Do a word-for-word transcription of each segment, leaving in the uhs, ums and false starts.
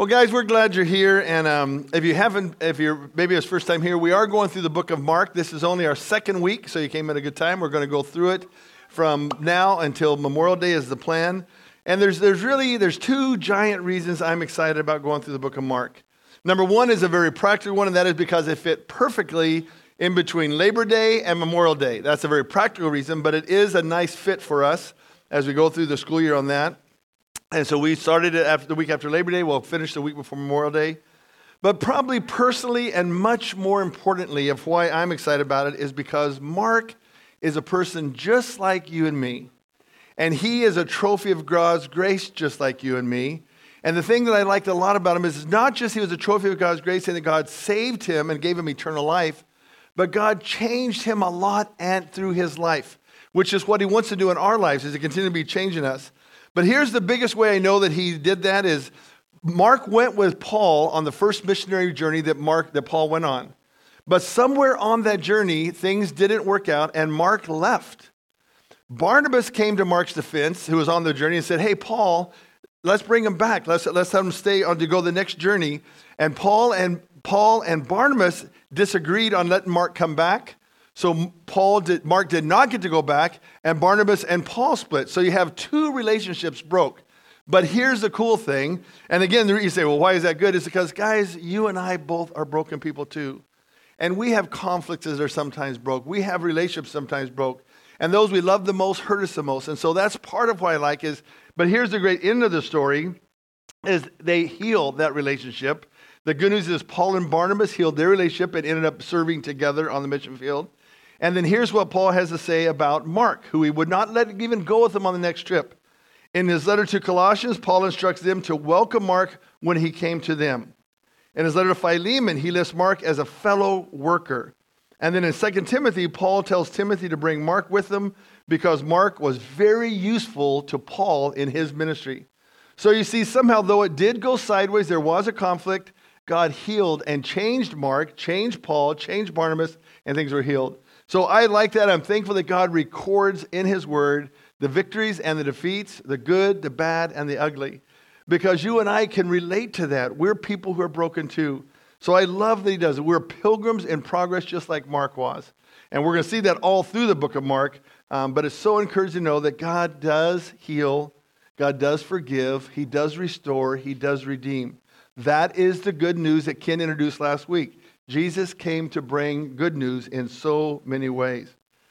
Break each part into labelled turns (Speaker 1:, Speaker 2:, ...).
Speaker 1: Well, guys, we're glad you're here. And um, if you haven't, if you're maybe it's first time here, we are going through the book of Mark. This is only our second week, so you came at a good time. We're going to go through it from now until Memorial Day is the plan. And there's there's really there's two giant reasons I'm excited about going through the book of Mark. Number one is a very practical one, and that is because it fit perfectly in between Labor Day and Memorial Day. That's a very practical reason, but it is a nice fit for us as we go through the school year on that. And so we started it after the week after Labor Day. We'll finish the week before Memorial Day. But probably personally and much more importantly of why I'm excited about it is because Mark is a person just like you and me. And he is a trophy of God's grace just like you and me. And the thing that I liked a lot about him is not just he was a trophy of God's grace and that God saved him and gave him eternal life, but God changed him a lot and through his life, which is what he wants to do in our lives, is to continue to be changing us. But here's the biggest way I know that he did that is Mark went with Paul on the first missionary journey that Mark that Paul went on. But somewhere on that journey, things didn't work out and Mark left. Barnabas came to Mark's defense, who was on the journey, and said, hey, Paul, let's bring him back. Let's, let's have him stay on to go the next journey. And Paul and Paul and Barnabas disagreed on letting Mark come back. So Paul did, Mark did not get to go back, and Barnabas and Paul split. So you have two relationships broke. But here's the cool thing, and again, you say, well, why is that good? It's because, guys, you and I both are broken people too. And we have conflicts that are sometimes broke. We have relationships sometimes broke. And those we love the most hurt us the most. And so that's part of what I like is, but here's the great end of the story, is they healed that relationship. The good news is Paul and Barnabas healed their relationship and ended up serving together on the mission field. And then here's what Paul has to say about Mark, who he would not let even go with him on the next trip. In his letter to Colossians, Paul instructs them to welcome Mark when he came to them. In his letter to Philemon, he lists Mark as a fellow worker. And then in Second Timothy, Paul tells Timothy to bring Mark with him because Mark was very useful to Paul in his ministry. So you see, somehow, though it did go sideways, there was a conflict, God healed and changed Mark, changed Paul, changed Barnabas, and things were healed. So I like that. I'm thankful that God records in his word the victories and the defeats, the good, the bad, and the ugly. Because you and I can relate to that. We're people who are broken too. So I love that he does it. We're pilgrims in progress just like Mark was. And we're going to see that all through the book of Mark. Um, but it's so encouraging to know that God does heal. God does forgive. He does restore. He does redeem. That is the good news that Ken introduced last week. Jesus came to bring good news in so many ways.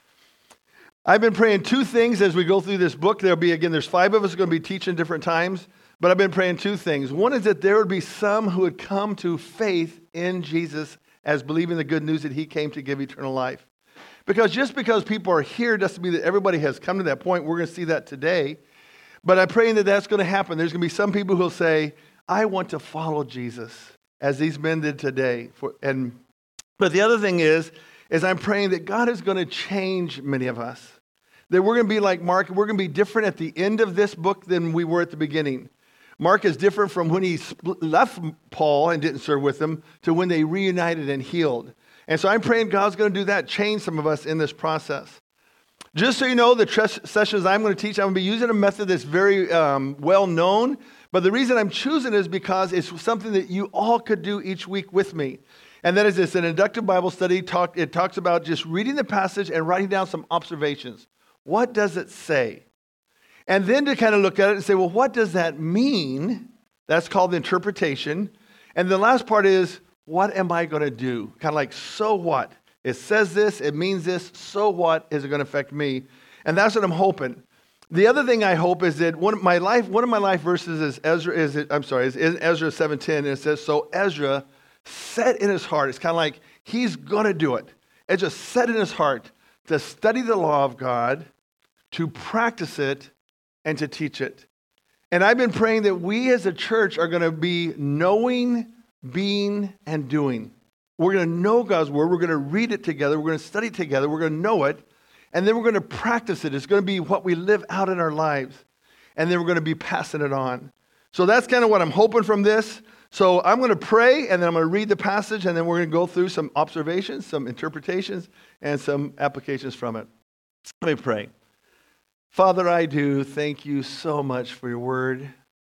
Speaker 1: I've been praying two things as we go through this book. There'll be, again, there's five of us going to be teaching different times, but I've been praying two things. One is that there would be some who would come to faith in Jesus as believing the good news that he came to give eternal life. Because just because people are here doesn't mean that everybody has come to that point. We're going to see that today. But I'm praying that that's going to happen. There's going to be some people who will say, I want to follow Jesus, as these men did today. For, and But the other thing is, is I'm praying that God is going to change many of us. That we're going to be like Mark. We're going to be different at the end of this book than we were at the beginning. Mark is different from when he left Paul and didn't serve with him to when they reunited and healed. And so I'm praying God's going to do that, change some of us in this process. Just so you know, the tres- sessions I'm going to teach, I'm going to be using a method that's very um, well known. But the reason I'm choosing it is because it's something that you all could do each week with me. And that is this, an inductive Bible study. Talk, it talks about just reading the passage and writing down some observations. What does it say? And then to kind of look at it and say, well, what does that mean? That's called the interpretation. And the last part is, what am I going to do? Kind of like, so what? It says this, it means this, so what is it going to affect me? And that's what I'm hoping. The other thing I hope is that one of my life, one of my life verses is Ezra. Is it? I'm sorry, is Ezra seven ten, and it says, "So Ezra set in his heart." It's kind of like he's going to do it. Ezra set in his heart to study the law of God, to practice it, and to teach it. And I've been praying that we as a church are going to be knowing, being, and doing. We're going to know God's word. We're going to read it together. We're going to study it together. We're going to know it. And then we're going to practice it. It's going to be what we live out in our lives. And then we're going to be passing it on. So that's kind of what I'm hoping from this. So I'm going to pray, and then I'm going to read the passage, and then we're going to go through some observations, some interpretations, and some applications from it. Let me pray. Father, I do thank you so much for your word.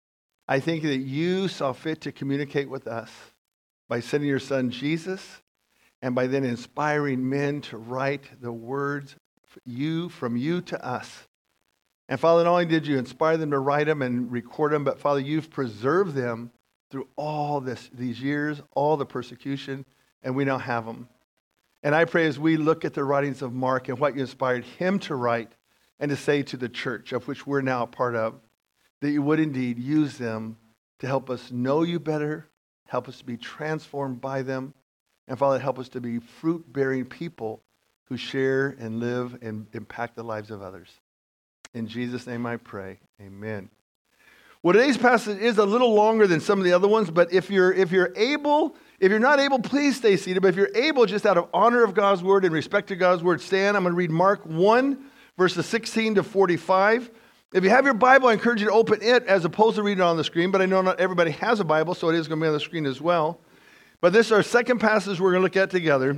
Speaker 1: I thank you that you saw fit to communicate with us by sending your son Jesus and by then inspiring men to write the words you from you to us. And Father, not only did you inspire them to write them and record them, but Father, you've preserved them through all this, these years, all the persecution, and we now have them. And I pray as we look at the writings of Mark and what you inspired him to write and to say to the church, of which we're now a part of, that you would indeed use them to help us know you better, help us to be transformed by them, and Father, help us to be fruit-bearing people who share and live and impact the lives of others. In Jesus' name I pray, amen. Well, today's passage is a little longer than some of the other ones, but if you're if you're able, if you're not able, please stay seated. But if you're able, just out of honor of God's word and respect to God's word, stand. I'm going to read Mark one, verses sixteen to forty-five. If you have your Bible, I encourage you to open it as opposed to reading it on the screen, but I know not everybody has a Bible, so it is going to be on the screen as well. But this is our second passage we're going to look at together.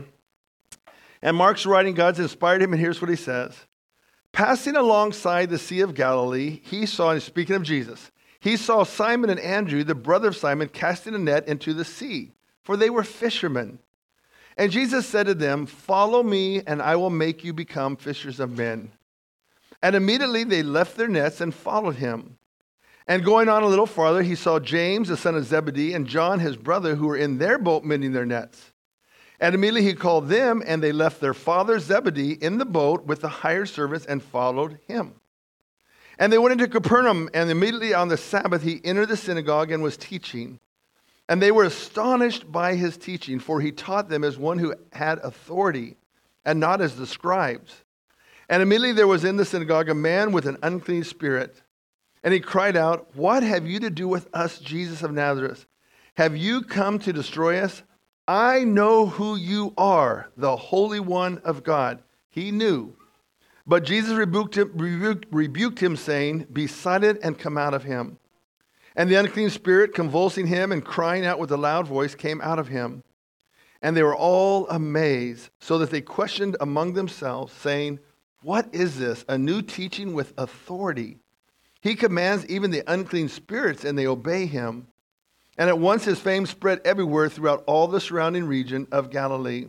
Speaker 1: And Mark's writing, God's inspired him, and here's what he says. Passing alongside the Sea of Galilee, he saw, and speaking of Jesus, he saw Simon and Andrew, the brother of Simon, casting a net into the sea, for they were fishermen. And Jesus said to them, follow me, and I will make you become fishers of men. And immediately they left their nets and followed him. And going on a little farther, he saw James, the son of Zebedee, and John, his brother, who were in their boat mending their nets. And immediately he called them, and they left their father Zebedee in the boat with the hired servants and followed him. And they went into Capernaum, and immediately on the Sabbath he entered the synagogue and was teaching. And they were astonished by his teaching, for he taught them as one who had authority, and not as the scribes. And immediately there was in the synagogue a man with an unclean spirit. And he cried out, what have you to do with us, Jesus of Nazareth? Have you come to destroy us? I know who you are, the Holy One of God. He knew. But Jesus rebuked him, rebuked, rebuked him, saying, be silent and come out of him. And the unclean spirit, convulsing him and crying out with a loud voice, came out of him. And they were all amazed, so that they questioned among themselves, saying, what is this? A new teaching with authority. He commands even the unclean spirits, and they obey him. And at once his fame spread everywhere throughout all the surrounding region of Galilee.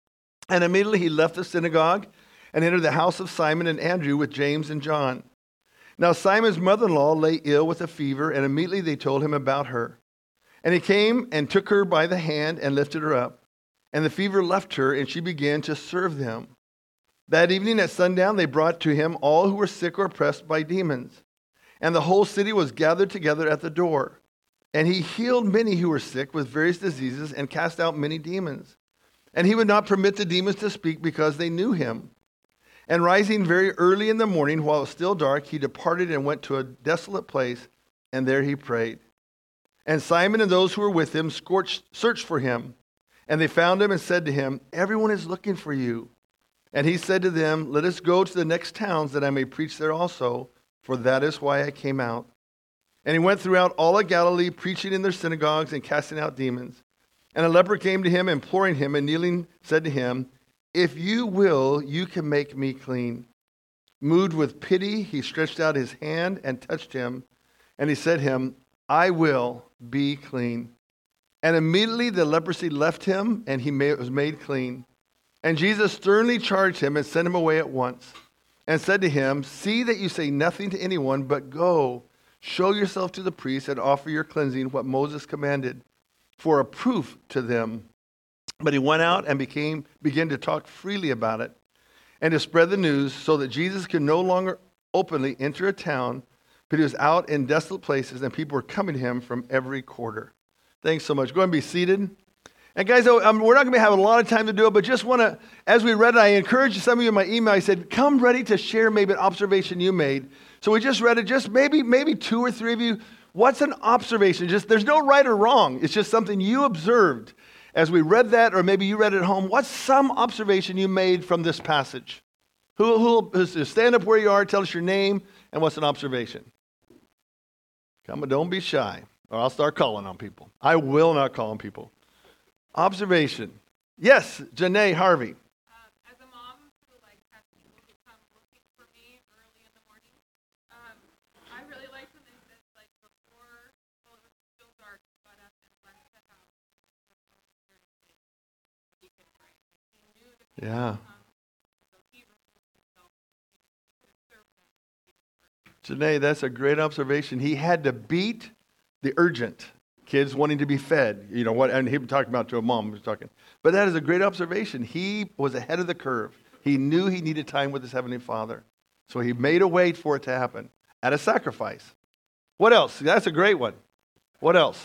Speaker 1: And immediately he left the synagogue and entered the house of Simon and Andrew with James and John. Now Simon's mother-in-law lay ill with a fever, and immediately they told him about her. And he came and took her by the hand and lifted her up. And the fever left her, and she began to serve them. That evening at sundown they brought to him all who were sick or oppressed by demons. And the whole city was gathered together at the door. And he healed many who were sick with various diseases and cast out many demons. And he would not permit the demons to speak because they knew him. And rising very early in the morning, while it was still dark, he departed and went to a desolate place, and there he prayed. And Simon and those who were with him scorched, searched for him. And they found him and said to him, everyone is looking for you. And he said to them, let us go to the next towns that I may preach there also, for that is why I came out. And he went throughout all of Galilee, preaching in their synagogues and casting out demons. And a leper came to him, imploring him, and kneeling said to him, if you will, you can make me clean. Moved with pity, he stretched out his hand and touched him. And he said to him, I will be clean. And immediately the leprosy left him, and he was made clean. And Jesus sternly charged him and sent him away at once, and said to him, see that you say nothing to anyone, but go, show yourself to the priest and offer your cleansing, what Moses commanded, for a proof to them. But he went out and became began to talk freely about it, and to spread the news, so that Jesus could no longer openly enter a town, but he was out in desolate places, and people were coming to him from every quarter. Thanks so much. Go ahead and be seated. And guys, um, we're not going to have a lot of time to do it, but just want to, as we read it, I encouraged some of you in my email. I said, come ready to share maybe an observation you made. So we just read it. Just maybe, maybe two or three of you. What's an observation? Just there's no right or wrong. It's just something you observed as we read that, or maybe you read it at home. What's some observation you made from this passage? Who who will stand up where you are, tell us your name, and what's an observation? Come on, don't be shy, or I'll start calling on people. I will not call on people. Observation. Yes, Janae Harvey.
Speaker 2: Um, as a mom who like has people who come looking for me early in the morning, um, I really like when they said like before
Speaker 1: Yeah.
Speaker 2: So he removed himself.
Speaker 1: Janae, that's a great observation. He had to beat the urgent. Kids wanting to be fed, you know what? And he was talking about to a mom. He was talking, but that is a great observation. He was ahead of the curve. He knew he needed time with his heavenly Father, so he made a way for it to happen at a sacrifice. What else? That's a great one. What else?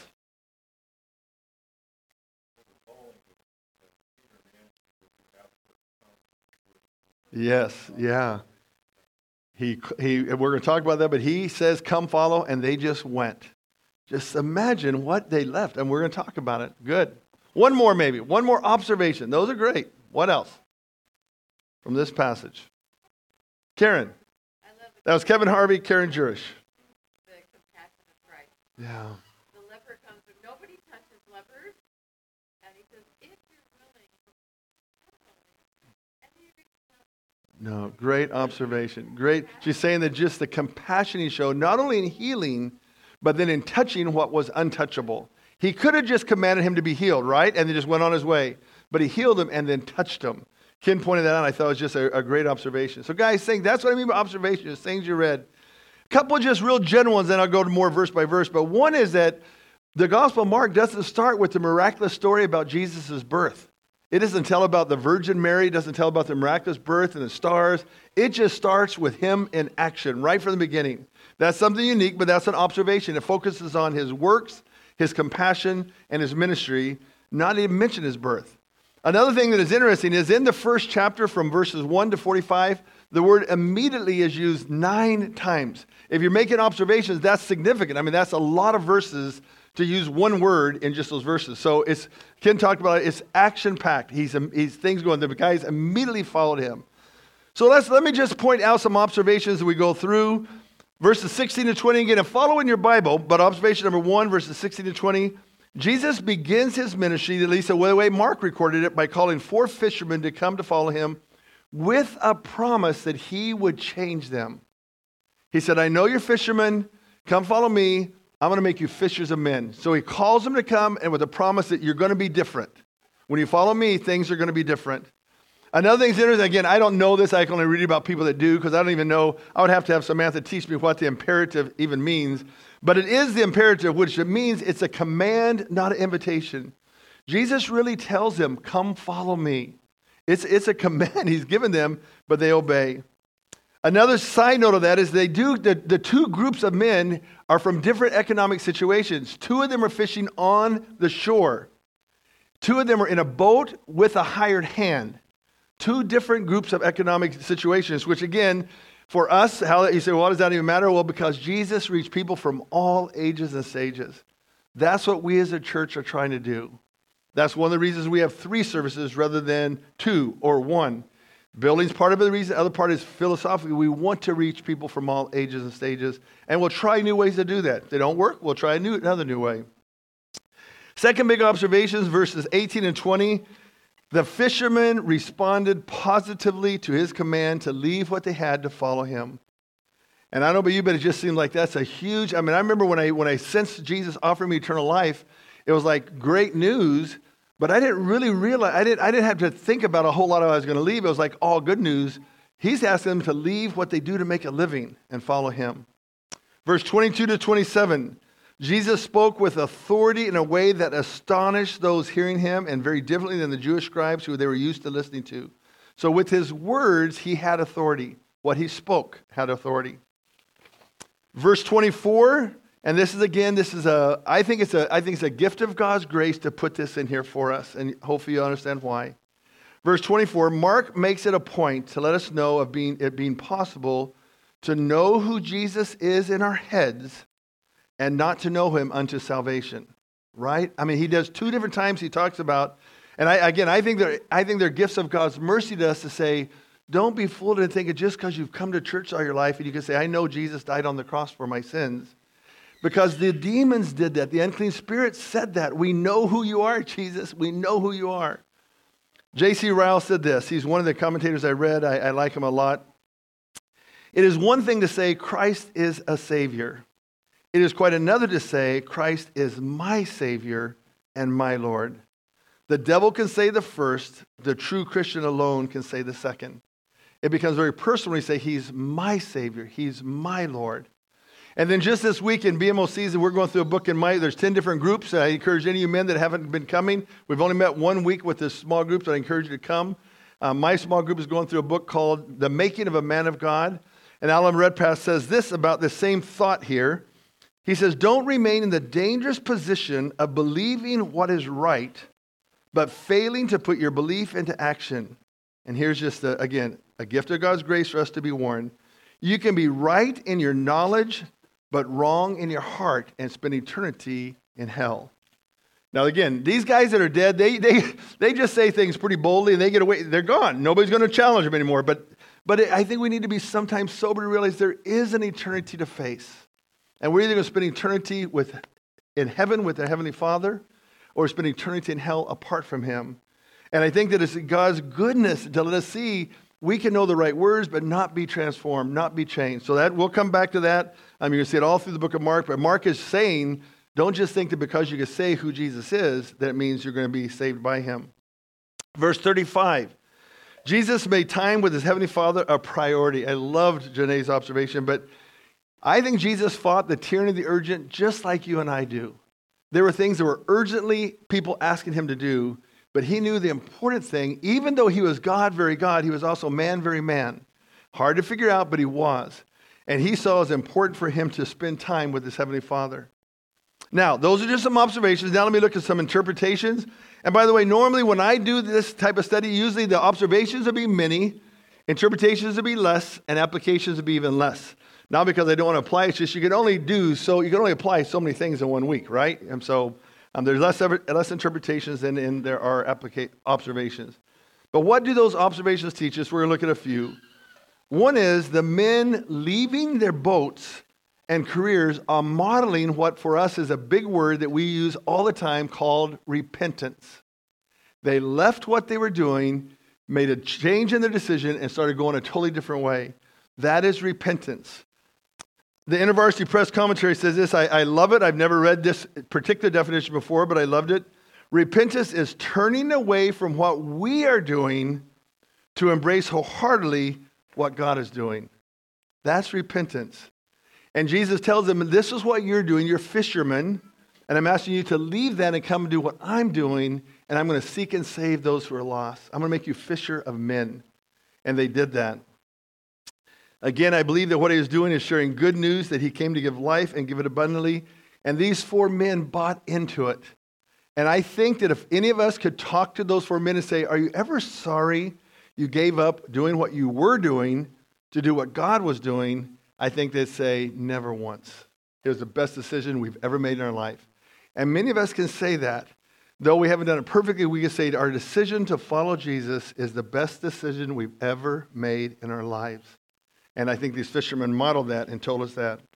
Speaker 1: Yes, yeah. He he. We're going to talk about that, but he says, "Come follow," and they just went. Just imagine what they left, and we're going to talk about it. Good. One more, maybe. One more observation. Those are great. What else from this passage? Karen.
Speaker 3: I love the,
Speaker 1: That was Kevin Harvey, Karen Jurish.
Speaker 3: the compassion of Christ.
Speaker 1: Yeah.
Speaker 3: The leper comes, and nobody touches lepers, and he says, if you're willing, and he reaches out.
Speaker 1: No, great observation. Great. She's saying that just the compassion he showed, not only in healing, but then in touching what was untouchable. He could have just commanded him to be healed, right? And then just went on his way. But he healed him and then touched him. Ken pointed that out. I thought it was just a, a great observation. So guys, saying that's what I mean by observation, is things you read. A couple of just real general ones, then I'll go to more verse by verse. But one is that the Gospel of Mark doesn't start with the miraculous story about Jesus' birth. It doesn't tell about the Virgin Mary. It doesn't tell about the miraculous birth and the stars. It just starts with him in action right from the beginning. That's something unique, but that's an observation. It focuses on his works, his compassion, and his ministry, not even mention his birth. Another thing that is interesting is in the first chapter from verses one to forty-five, the word immediately is used nine times. If you're making observations, that's significant. I mean, that's a lot of verses to use one word in just those verses. So it's, Ken talked about it, it's action-packed. He's, he's things going, the guys immediately followed him. So let's, let me just point out some observations as we go through. Verses sixteen to twenty, again, and follow in your Bible, but observation number one, verses sixteen to twenty, Jesus begins his ministry, at least the way Mark recorded it, by calling four fishermen to come to follow him with a promise that he would change them. He said, I know you're fishermen, come follow me, I'm going to make you fishers of men. So he calls them to come, and with a promise that you're going to be different. When you follow me, things are going to be different. Another thing's interesting, again, I don't know this, I can only read about people that do, because I don't even know, I would have to have Samantha teach me what the imperative even means. But it is the imperative, which it means it's a command, not an invitation. Jesus really tells them, come follow me. It's, it's a command he's given them, but they obey. Another side note of that is they do, the, the two groups of men are from different economic situations. Two of them are fishing on the shore. Two of them are in a boat with a hired hand. Two different groups of economic situations, which again, for us, how you say, well, why does that even matter? Well, because Jesus reached people from all ages and stages. That's what we as a church are trying to do. That's one of the reasons we have three services rather than two or one. Building's part of the reason. The other part is philosophically, we want to reach people from all ages and stages, and we'll try new ways to do that. If they don't work, we'll try a new, another new way. Second big observation is verses eighteen and twenty. The fishermen responded positively to his command to leave what they had to follow him. And I don't know about you, but it just seemed like that's a huge, I mean, I remember when I when I sensed Jesus offering me eternal life, it was like great news, but I didn't really realize, I didn't, I didn't have to think about a whole lot of I was going to leave. It was like all good news. He's asking them to leave what they do to make a living and follow him. Verse twenty-two to twenty-seven. Jesus spoke with authority in a way that astonished those hearing him, and very differently than the Jewish scribes who they were used to listening to. So with his words, he had authority. What he spoke had authority. Verse twenty-four, and this is again, this is a, I think it's a, I think it's a gift of God's grace to put this in here for us, and hopefully you understand why. Verse twenty-four, Mark makes it a point to let us know of being it being possible to know who Jesus is in our heads and not to know him unto salvation, right? I mean, he does two different times he talks about, and I, again, I think they're, I think they're gifts of God's mercy to us to say, don't be fooled into thinking just because you've come to church all your life and you can say, I know Jesus died on the cross for my sins. Because the demons did that. The unclean spirits said that. We know who you are, Jesus. We know who you are. J C Ryle said this. He's one of the commentators I read. I, I like him a lot. It is one thing to say Christ is a Savior. It is quite another to say, Christ is my Savior and my Lord. The devil can say the first. The true Christian alone can say the second. It becomes very personal when you say, he's my Savior. He's my Lord. And then just this week in B M O season, we're going through a book in Micah. There's ten different groups. I encourage any of you men that haven't been coming. We've only met one week with this small group, so I encourage you to come. Uh, my small group is going through a book called The Making of a Man of God. And Alan Redpath says this about the same thought here. He says, don't remain in the dangerous position of believing what is right, but failing to put your belief into action. And here's just, a, again, a gift of God's grace for us to be warned. You can be right in your knowledge, but wrong in your heart and spend eternity in hell. Now again, these guys that are dead, they they they just say things pretty boldly and they get away. They're gone. Nobody's going to challenge them anymore. But but it, I think we need to be sometimes sober to realize there is an eternity to face. And we're either going to spend eternity with in heaven with the Heavenly Father or spend eternity in hell apart from Him. And I think that it's God's goodness to let us see we can know the right words, but not be transformed, not be changed. So that we'll come back to that. Um, you're going to see it all through the book of Mark. But Mark is saying, don't just think that because you can say who Jesus is, that it means you're going to be saved by Him. Verse thirty-five, Jesus made time with His Heavenly Father a priority. I loved Janae's observation, but I think Jesus fought the tyranny of the urgent just like you and I do. There were things that were urgently people asking Him to do, but He knew the important thing. Even though He was God, very God, He was also man, very man. Hard to figure out, but He was. And He saw it as important for Him to spend time with His Heavenly Father. Now, those are just some observations. Now let me look at some interpretations. And by the way, normally when I do this type of study, usually the observations will be many, interpretations will be less, and applications will be even less. Not because I don't want to apply, it's just you can only do so, you can only apply so many things in one week, right? And so Um, there's less, less interpretations than in there are applica- observations. But what do those observations teach us? We're going to look at a few. One is the men leaving their boats and careers are modeling what for us is a big word that we use all the time called repentance. They left what they were doing, made a change in their decision, and started going a totally different way. That is repentance. The InterVarsity Press commentary says this. I, I love it. I've never read this particular definition before, but I loved it. Repentance is turning away from what we are doing to embrace wholeheartedly what God is doing. That's repentance. And Jesus tells them, this is what you're doing. You're fishermen, and I'm asking you to leave that and come and do what I'm doing, and I'm going to seek and save those who are lost. I'm going to make you fisher of men. And they did that. Again, I believe that what He is doing is sharing good news that He came to give life and give it abundantly. And these four men bought into it. And I think that if any of us could talk to those four men and say, are you ever sorry you gave up doing what you were doing to do what God was doing? I think they'd say, never once. It was the best decision we've ever made in our life. And many of us can say that. Though we haven't done it perfectly, we can say our decision to follow Jesus is the best decision we've ever made in our lives. And I think these fishermen modeled that and told us that.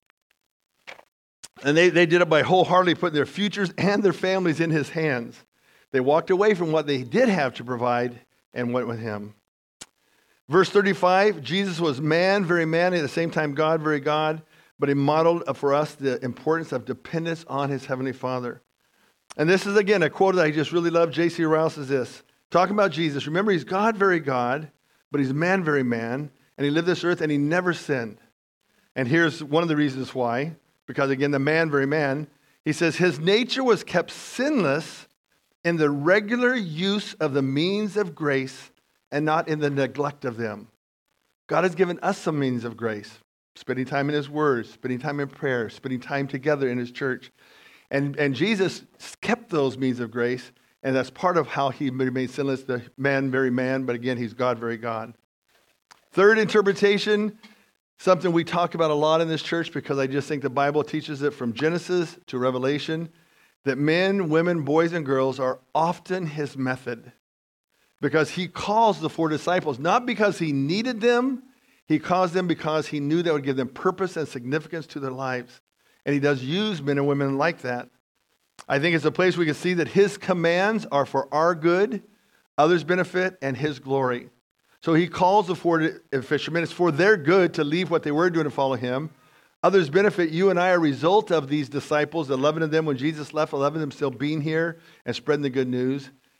Speaker 1: And they, they did it by wholeheartedly putting their futures and their families in His hands. They walked away from what they did have to provide and went with Him. Verse thirty-five, Jesus was man, very man, at the same time God, very God, but He modeled for us the importance of dependence on His Heavenly Father. And this is, again, a quote that I just really love. J C Ryle says this, talking about Jesus. Remember, He's God, very God, but He's man, very man. And He lived this earth and He never sinned. And here's one of the reasons why. Because again, the man, very man, He says, His nature was kept sinless in the regular use of the means of grace and not in the neglect of them. God has given us some means of grace. Spending time in His Word, spending time in prayer, spending time together in His church. And, and Jesus kept those means of grace. And that's part of how He remained sinless, the man, very man. But again, He's God, very God. Third interpretation, something we talk about a lot in this church because I just think the Bible teaches it from Genesis to Revelation, that men, women, boys, and girls are often His method. Because He calls the four disciples, not because He needed them, He calls them because He knew that would give them purpose and significance to their lives. And He does use men and women like that. I think it's a place we can see that His commands are for our good, others' benefit, and His glory. So He calls the four fishermen. It's for their good to leave what they were doing and follow Him. Others benefit. You and I are a result of these disciples, eleven of them when Jesus left, eleven of them still being here and spreading the good news.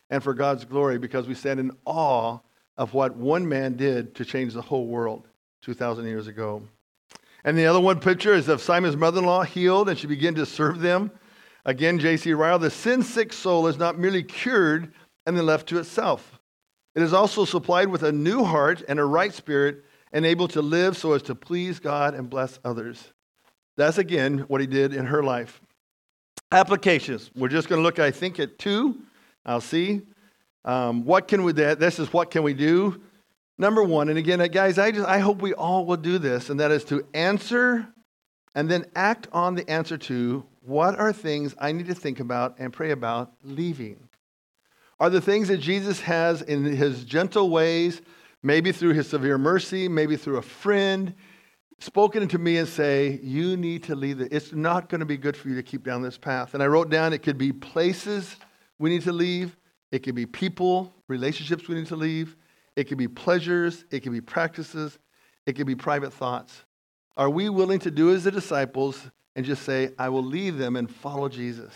Speaker 1: and for God's glory, because we stand in awe of what one man did to change the whole world two thousand years ago. And the other one picture is of Simon's mother-in-law healed, and she began to serve them. Again, J C Ryle, the sin-sick soul is not merely cured and then left to itself. It is also supplied with a new heart and a right spirit, and able to live so as to please God and bless others. That's, again, what he did in her life. Applications. We're just going to look, I think, at two. I'll see. Um, what can we do? This is what can we do. Number one, and again, guys, I just I hope we all will do this, and that is to answer and then act on the answer to what are things I need to think about and pray about leaving. Are the things that Jesus has in his gentle ways, maybe through his severe mercy, maybe through a friend, spoken to me and say, you need to leave it. It's not going to be good for you to keep down this path. And I wrote down it could be places we need to leave. It could be people, relationships we need to leave. It could be pleasures. It could be practices. It could be private thoughts. Are we willing to do as the disciples and just say, I will leave them and follow Jesus?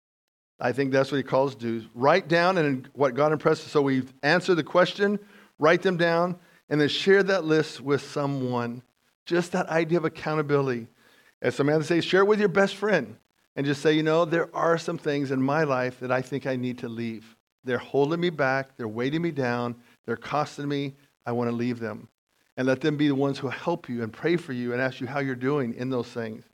Speaker 1: I think that's what he calls do. Write down and what God impresses. So we answer the question, write them down, and then share that list with someone. Just that idea of accountability. As Samantha says, share it with your best friend and just say, you know, there are some things in my life that I think I need to leave. They're holding me back. They're weighting me down. They're costing me. I want to leave them. And let them be the ones who help you and pray for you and ask you how you're doing in those things.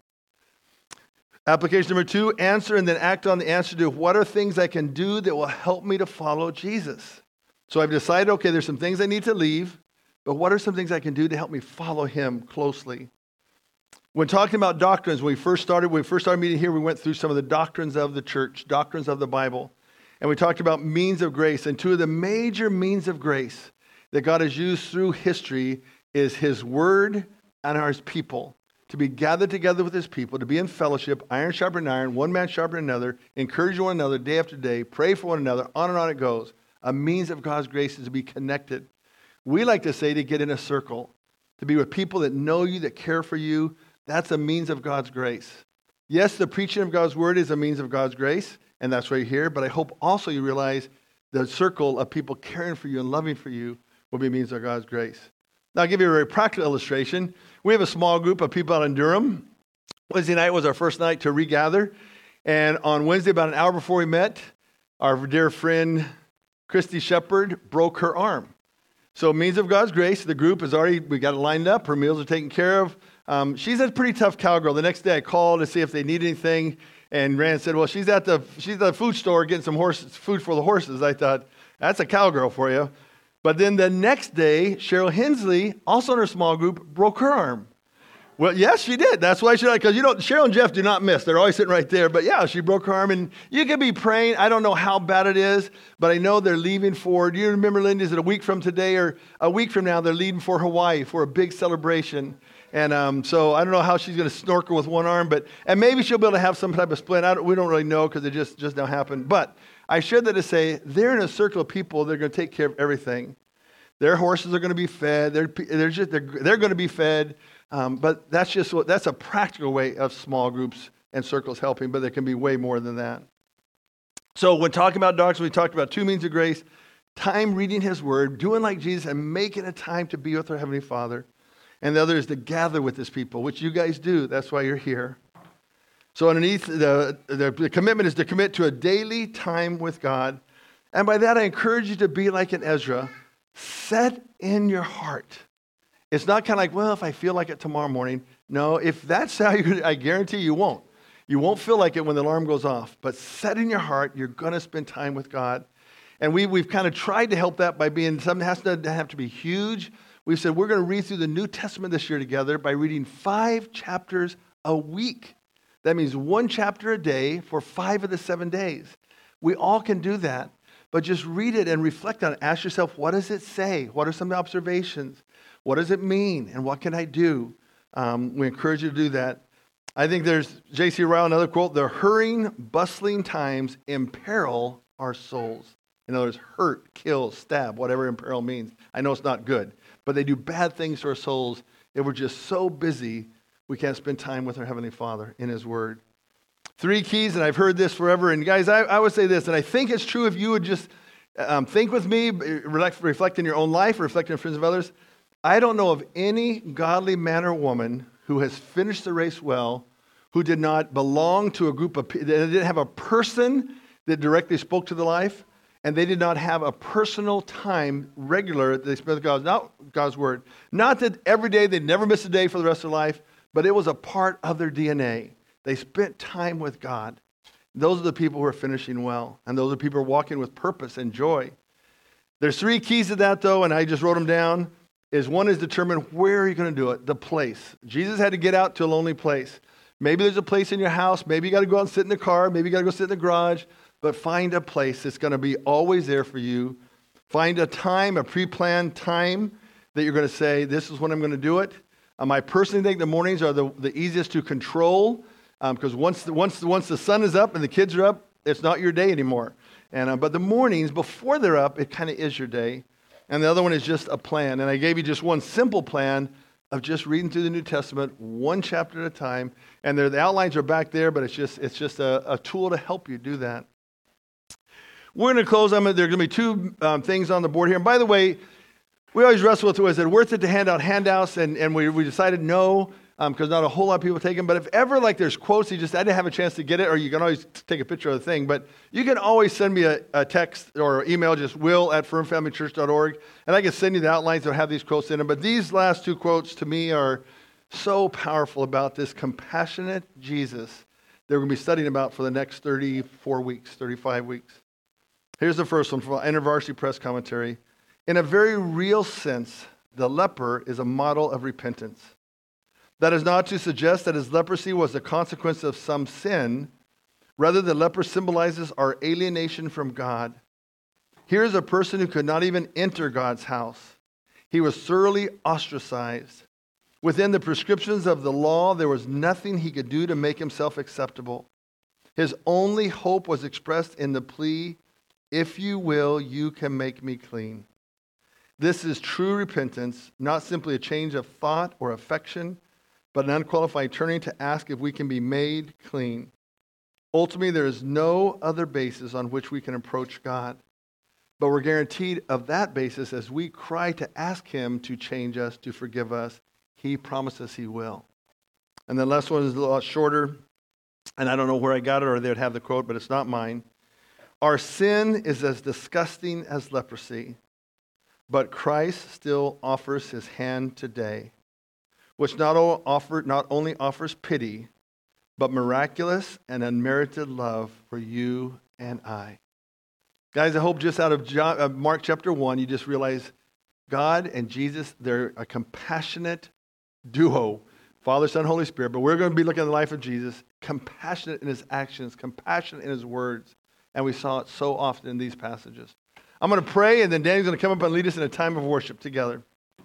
Speaker 1: Application number two, answer and then act on the answer to what are things I can do that will help me to follow Jesus. So I've decided, okay, there's some things I need to leave, but what are some things I can do to help me follow him closely? When talking about doctrines, when we first started, when we first started meeting here, we went through some of the doctrines of the church, doctrines of the Bible. And we talked about means of grace. And two of the major means of grace that God has used through history is his word and our people. To be gathered together with his people, to be in fellowship, iron sharpening iron, one man sharpening another, encourage one another day after day, pray for one another, on and on it goes. A means of God's grace is to be connected. We like to say to get in a circle, to be with people that know you, that care for you. That's a means of God's grace. Yes, the preaching of God's word is a means of God's grace, and that's why you're here, but I hope also you realize the circle of people caring for you and loving for you will be a means of God's grace. Now, I'll give you a very practical illustration. We have a small group of people out in Durham. Wednesday night was our first night to regather. And on Wednesday, about an hour before we met, our dear friend Christy Shepard broke her arm. So means of God's grace, the group is already, we got it lined up. Her meals are taken care of. Um, she's a pretty tough cowgirl. The next day I called to see if they need anything. And Rand said, well, she's at the she's at the food store getting some horse, food for the horses. I thought, that's a cowgirl for you. But then the next day, Cheryl Hensley, also in her small group, broke her arm. Well, yes, she did. That's why she did. Because, you know, Cheryl and Jeff do not miss. They're always sitting right there. But, yeah, she broke her arm. And you could be praying. I don't know how bad it is, but I know they're leaving for, do you remember, Linda, is it a week from today or a week from now, they're leaving for Hawaii for a big celebration. And um, so I don't know how she's going to snorkel with one arm. but And maybe she'll be able to have some type of splint. I don't, we don't really know because it just, just now happened. But I shared that to say they're in a circle of people that are going to take care of everything. Their horses are going to be fed. They're they're just they're, they're going to be fed. Um, but that's just what that's a practical way of small groups and circles helping. But there can be way more than that. So when talking about doctrine, we talked about two means of grace: time reading His Word, doing like Jesus, and making a time to be with our Heavenly Father. And the other is to gather with His people, which you guys do. That's why you're here. So underneath the the, the commitment is to commit to a daily time with God, and by that I encourage you to be like an Ezra. Set in your heart. It's not kind of like, well, if I feel like it tomorrow morning. No, if that's how you, I guarantee you won't. You won't feel like it when the alarm goes off. But set in your heart, you're going to spend time with God. And we, we've kind of tried to help that by being, something has to have to be huge. We've said we're going to read through the New Testament this year together by reading five chapters a week. That means one chapter a day for five of the seven days. We all can do that. But just read it and reflect on it. Ask yourself, what does it say? What are some observations? What does it mean? And what can I do? Um, we encourage you to do that. I think there's J C Ryle, another quote, the hurrying, bustling times imperil our souls. In other words, hurt, kill, stab, whatever imperil means. I know it's not good, but they do bad things to our souls if we're just so busy we can't spend time with our Heavenly Father in His Word. Three keys, and I've heard this forever. And guys, I, I would say this, and I think it's true if you would just Um, think with me, reflect, reflect in your own life, reflect in the friends of others. I don't know of any godly man or woman who has finished the race well, who did not belong to a group of people, they didn't have a person that directly spoke to their life, and they did not have a personal time regular that they spent with God's, not God's word. Not that every day they'd never miss a day for the rest of their life, but it was a part of their D N A. They spent time with God. Those are the people who are finishing well, and those are people who are walking with purpose and joy. There's three keys to that, though, and I just wrote them down. Is one is determine where are you going to do it, the place. Jesus had to get out to a lonely place. Maybe there's a place in your house. Maybe you got to go out and sit in the car. Maybe you got to go sit in the garage. But find a place that's going to be always there for you. Find a time, a pre-planned time that you're going to say, this is when I'm going to do it. Um, I personally think the mornings are the, the easiest to control because um, once, the, once, once the sun is up and the kids are up, it's not your day anymore. And uh, But the mornings, before they're up, it kind of is your day. And the other one is just a plan. And I gave you just one simple plan of just reading through the New Testament, one chapter at a time. And there, the outlines are back there, but it's just it's just a, a tool to help you do that. We're going to close. I'm, there are going to be two um, things on the board here. And by the way, we always wrestle with, was it worth it to hand out handouts? And, and we, we decided no, because um, not a whole lot of people take them. But if ever like there's quotes, you just, I didn't have a chance to get it, or you can always take a picture of the thing. But you can always send me a, a text or email, just will at firm family church dot org. And I can send you the outlines that have these quotes in them. But these last two quotes to me are so powerful about this compassionate Jesus that we're going to be studying about for the next thirty-four weeks, thirty-five weeks. Here's the first one from InterVarsity Press Commentary. In a very real sense, the leper is a model of repentance. That is not to suggest that his leprosy was the consequence of some sin. Rather, the leper symbolizes our alienation from God. Here is a person who could not even enter God's house. He was thoroughly ostracized. Within the prescriptions of the law, there was nothing he could do to make himself acceptable. His only hope was expressed in the plea, if you will, you can make me clean. This is true repentance, not simply a change of thought or affection, but an unqualified turning to ask if we can be made clean. Ultimately, there is no other basis on which we can approach God, but we're guaranteed of that basis as we cry to ask him to change us, to forgive us. He promises he will. And the last one is a lot shorter, and I don't know where I got it or they would have the quote, but it's not mine. Our sin is as disgusting as leprosy, but Christ still offers his hand today, which not, offer, not only offers pity, but miraculous and unmerited love for you and I. Guys, I hope just out of John, uh, Mark chapter one, you just realize God and Jesus, they're a compassionate duo, Father, Son, Holy Spirit. But we're going to be looking at the life of Jesus, compassionate in his actions, compassionate in his words. And we saw it so often in these passages. I'm going to pray, and then Danny's going to come up and lead us in a time of worship together.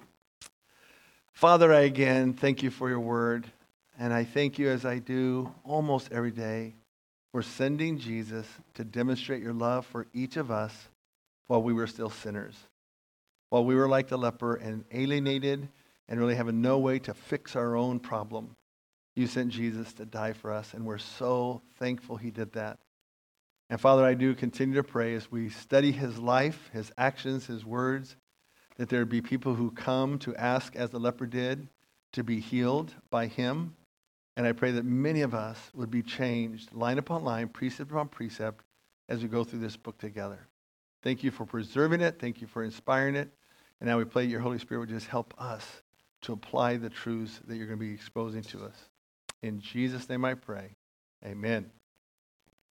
Speaker 1: Father, I again thank you for your word. And I thank you, as I do almost every day, for sending Jesus to demonstrate your love for each of us while we were still sinners. While we were like the leper and alienated and really having no way to fix our own problem, you sent Jesus to die for us, and we're so thankful he did that. And Father, I do continue to pray as we study his life, his actions, his words, that there be people who come to ask, as the leper did, to be healed by him. And I pray that many of us would be changed line upon line, precept upon precept, as we go through this book together. Thank you for preserving it. Thank you for inspiring it. And now we pray your Holy Spirit would just help us to apply the truths that you're going to be exposing to us. In Jesus' name I pray. Amen.